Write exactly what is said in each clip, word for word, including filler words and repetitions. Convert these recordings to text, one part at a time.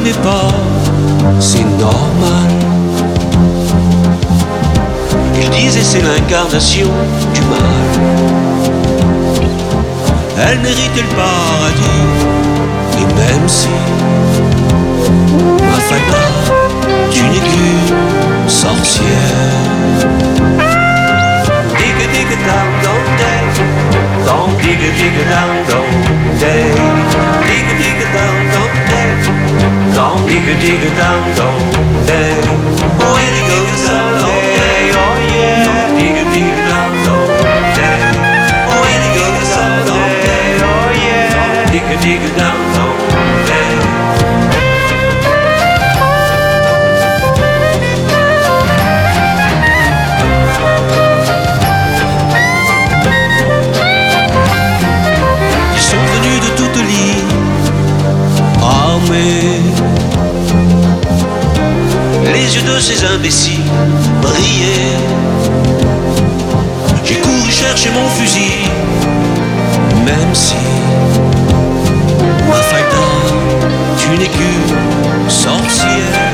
connais pas, c'est normal. Il disait c'est l'incarnation du mal. Elle méritait le paradis, et même si ma Fagda, tu n'es qu'une sorcière. Digga digga down down day, down digga digga down down day, digga digga down down day, down digga digga down down day. When it goes down down day, oh yeah, digga digga down down day. When it goes down down day, oh yeah, digga digga down down day. Les yeux de ces imbéciles brillaient. J'ai couru chercher mon fusil, même si ma Fagda, tu n'es qu'une sorcière.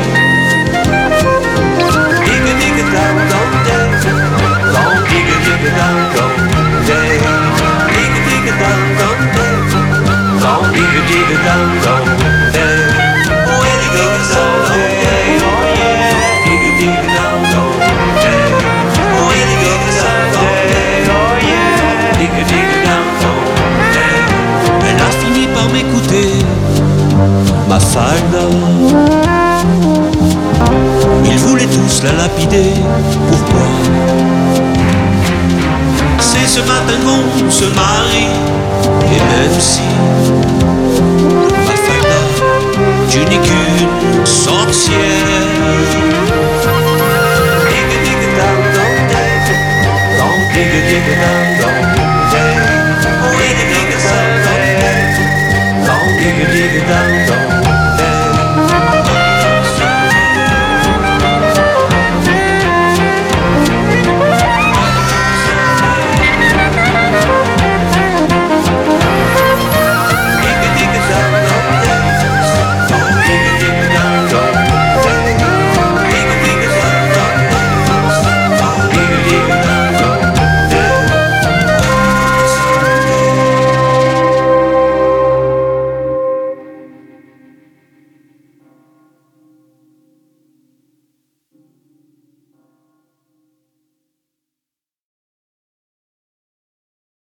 Digga digga down down day, down digga digga down down day, digga digga down down day, down digga digga down down day. When it goes down down day, oh yeah, digga digga down down day. When it goes down down day, oh yeah, digga digga down down day. Elle a fini par m'écouter, ma Fagda. Ils voulaient tous la lapider, pourquoi? C'est ce matin qu'on se marie, et même si ma Fagda, tu n'es qu'une sorcière. Digga digga down down day, down digga digga down down day. Digga digga down down day, down digga digga down down.